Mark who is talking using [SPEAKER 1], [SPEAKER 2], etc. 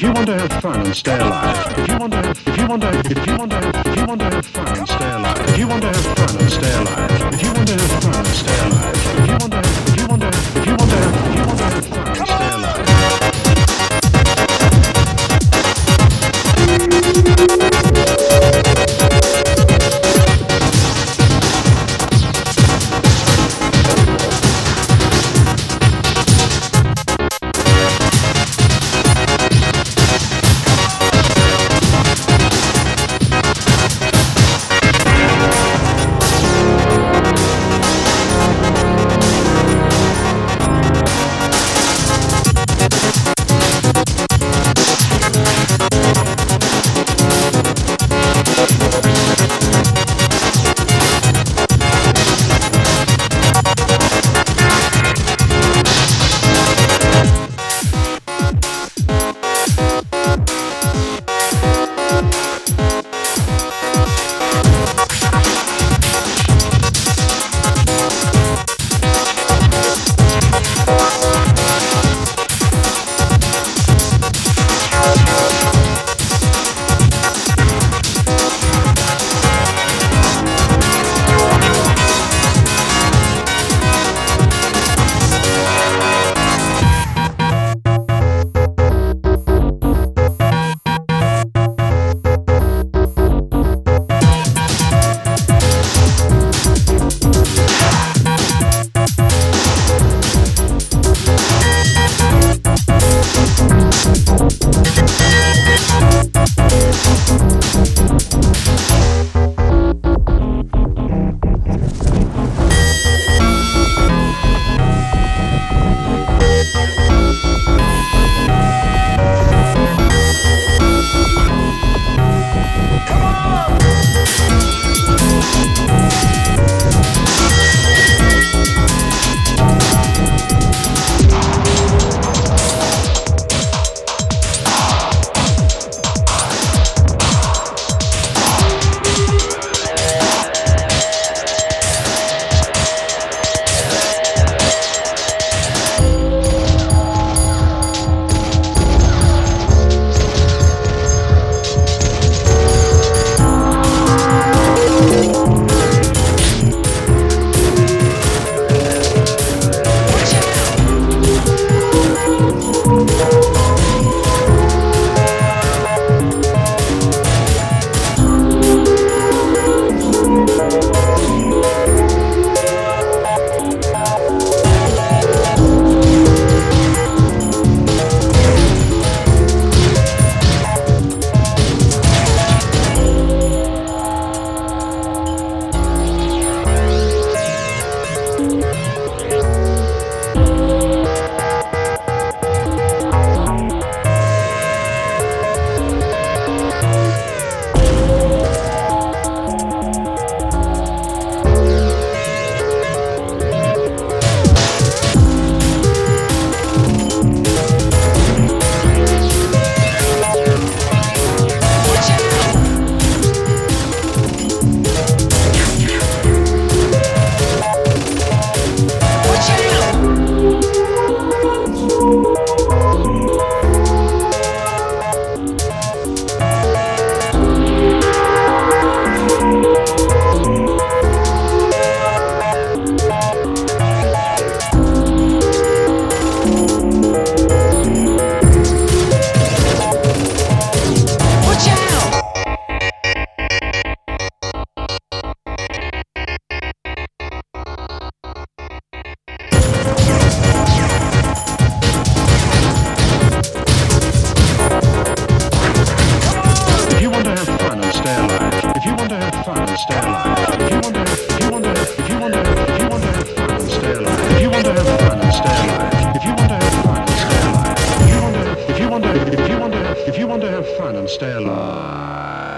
[SPEAKER 1] you want to have fun and stay alive, if you want to have fun and stay alive, if you want to have fun and stay alive, if you want to have fun and stay alive, if you want to have fun and stay alive. If you want to have fun and stay alive.